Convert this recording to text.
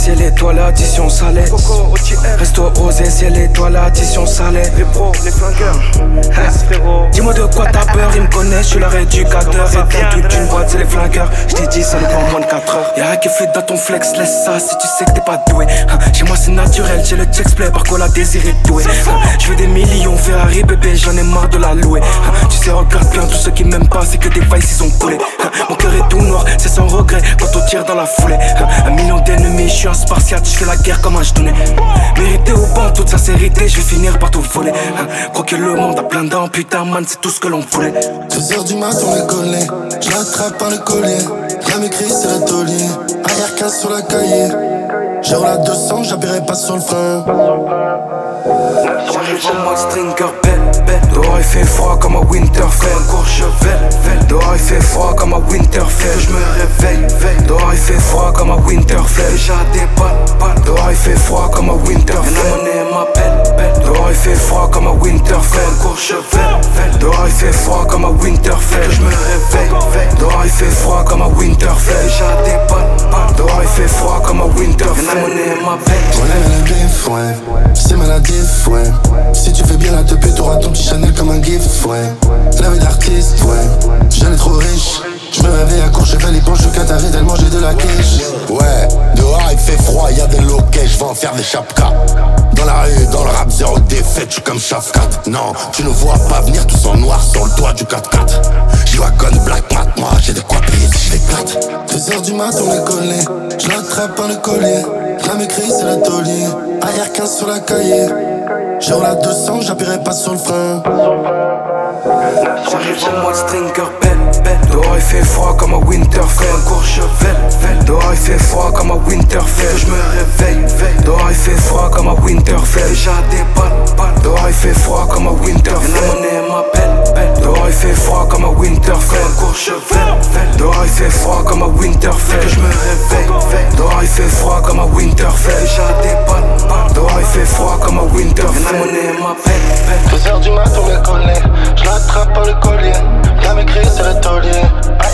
ciel étoile, addition salée. Reste-toi osé, ciel étoile, addition salée. Les pros, les flingueurs, Dis-moi de quoi t'as peur, ils me connaissent, je suis leur éducateur. Éteins toute une boîte, c'est les flingueurs. J't'ai dit, ça ne prend moins de 4 heures. Y'a rien qui fluide dans ton flex, laisse ça si tu sais que t'es pas doué. Chez moi c'est naturel, j'ai le check-play, par quoi la désir est doué. Je veux des millions, Ferrari bébé, j'en ai marre de la louer. Tu sais, regarde bien, tous ceux qui m'aiment pas, c'est que des vices ils ont coulé. Mon cœur est tout noir, c'est sans regret quand on tire dans la foulée. 1 million d'ennemis, je suis un spartiate, je fais la guerre comme un jetonné. Mérité ou pas, en toute sincérité, je vais finir par tout voler. Crois que le monde a plein dents, putain man, c'est tout ce que l'on voulait. 2h du mat, on est collé, je l'attrape par le collier. Rien m'écrit, c'est le taulier. Arrière 15 sur la cahier. J'ai roulé à 200, j'appuierai pas sur le frein. J'arrive en mode stringer, belle. Dehors il fait froid comme à Winterfell. Courchevel, dehors il fait froid comme à Winterfell. Je me réveille, dehors il fait froid comme à Winterfell. Déjà des balles, dehors il fait froid comme à Winterfell. La monnaie m'appelle, dehors il fait froid comme à Winterfell. Courchevel, dehors il fait froid comme à Winterfell. Je me réveille, dehors il fait froid comme à Winterfell. Déjà des balles, dehors il fait froid comme à Winterfell. La monnaie m'appelle. On est maladif, ouais. C'est maladif, ouais. Si tu fais bien la teubée, t'auras ton petit Chanel comme un gift, ouais. La vie d'artiste, ouais. Jeune et trop riche. Je me réveille à Courchevel, il penche le Qatari tellement j'ai de la quiche. Ouais, dehors il fait froid, y'a des loquets, je vais en faire des chapkas. Dans la rue, dans le rap, zéro défaite, j'suis comme Shafkat. Non, tu ne vois pas venir tous en noir sur le toit du 4x4. J'y wagon black mat, moi j'ai de quoi payer si je l'éclate. 2h du mat, on est collé, je l'attrape par le collier. Rien m'écrit, c'est le taulier. Arrière 15 sur la cahier. J'ai roulé à 200, j'appuierai pas sur le frein. J'arrive en mode stringer, belle. Dehors il fait froid comme à Winterfell. Courchevel, dehors il fait froid comme à Winterfell. Je me réveille, dehors il fait froid comme à Winterfell. Déjà des balles, dehors il fait froid comme à Winterfell. La monnaie m'appelle, dehors il fait froid comme à Winterfell. Courchevel, dehors il fait froid comme à Winterfell. Je me réveille, dehors il fait froid comme à Winterfell. Déjà des balles, dehors il fait froid comme à Winterfell. La monnaie m'appelle. 2h du mat, on est collé, je l'attrape par le collier. Rien m'écrit, c'est le taulier.